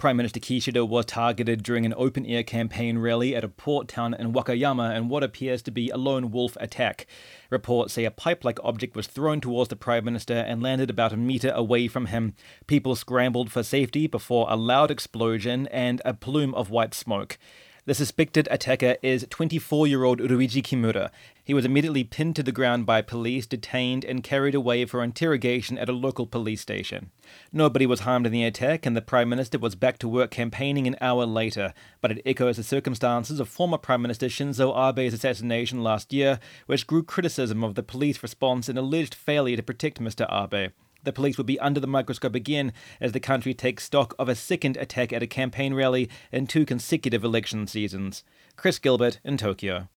Prime Minister Kishida was targeted during an open-air campaign rally at a port town in Wakayama in what appears to be a lone wolf attack. Reports say a pipe-like object was thrown towards the Prime Minister and landed about a metre away from him. People scrambled for safety before a loud explosion and a plume of white smoke. The suspected attacker is 24-year-old Ruiji Kimura. He was immediately pinned to the ground by police, detained and carried away for interrogation at a local police station. Nobody was harmed in the attack, and the Prime Minister was back to work campaigning an hour later, but it echoes the circumstances of former Prime Minister Shinzo Abe's assassination last year, which grew criticism of the police response and alleged failure to protect Mr. Abe. The police will be under the microscope again as the country takes stock of a second attack at a campaign rally in 2 consecutive election seasons. Chris Gilbert in Tokyo.